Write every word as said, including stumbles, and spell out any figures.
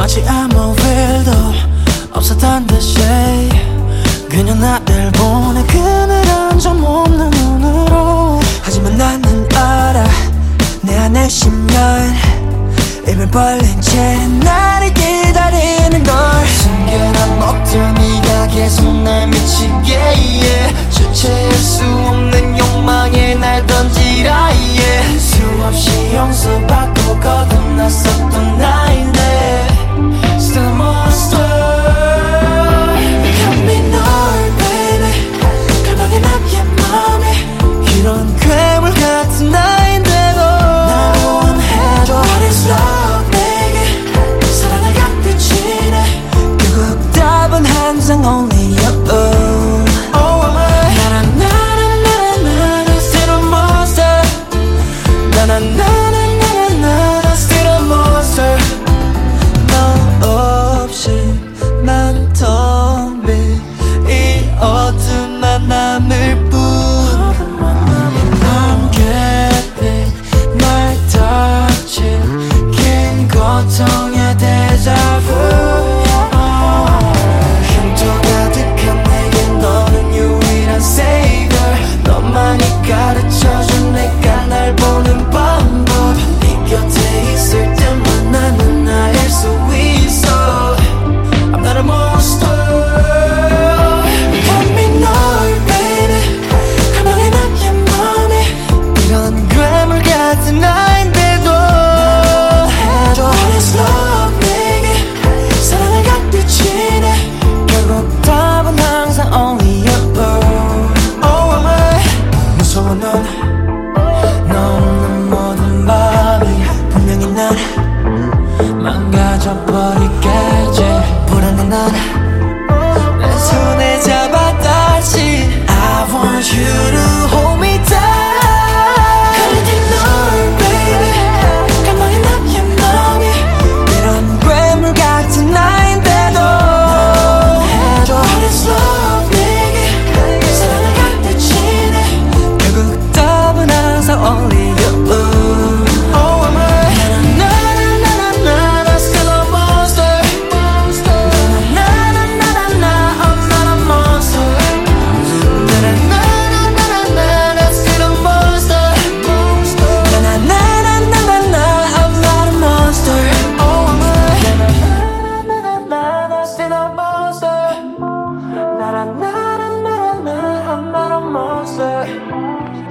마치 아무 일도 없었던 듯이 그냥 나를 보내 그늘한 점 없는 눈으로. 하지만 나는 알아 내 안에 십년 입을 벌린 채 나를 기다리는 걸. 숨겨나 먹던 네가 계속 날 미치게 yeah. 주체할 수 없는 욕망에 날 던지라 yeah. 수없이 용서받고 거듭났었던 나인데 Still a monster. Come me 널 baby 갈망해 나의 맘에 이런 괴물 같은 나인데도 날 원해줘. What is love 내게 사랑을 gat듯이네 결국 답은 항상 only you. Oh 나나 나나 나나 나나 still a monster. 나나 나나 나나 나나 still a monster. 너 없이 난 텅 빈 이 어둠만 남을 뿐. 넌 깊이 날 덮친 긴 고통의 데자부. 흉터 가득한 내게 너는 유일한 savior. 너만이 가르쳐준 내가 날 보는 방법. 네 곁에 있을 때만 나는 나일 수 있어. I'm not a monster. Come me 널 baby 가만히 나의 맘에 이런 괴물 같은 나인데도 날 원해줘. What is love 내게 사랑을 gat듯이네 결국 답은 항상 only you. Oh am I 무서워 넌 너 없는 모든 밤이 분명히 난 망가져버리겠지. 불안해 난 내 손에 잡아 다시 I want you to hold me tight. 그래도 널 baby 갈망해 나의 맘이 이런 괴물 같은 나인데도 날 원해줘. What is love 내게 사랑을 gat듯이네 결국 답은 항상 only you. Oh am I 나나나나나나 still a monster. 나나나나나 I'm not a monster. 나나나나나나 still a monster. 나나나나나나 I'm not a monster. Oh am I 나나나나나 still a monster. 나나나나나 I'm not a monster.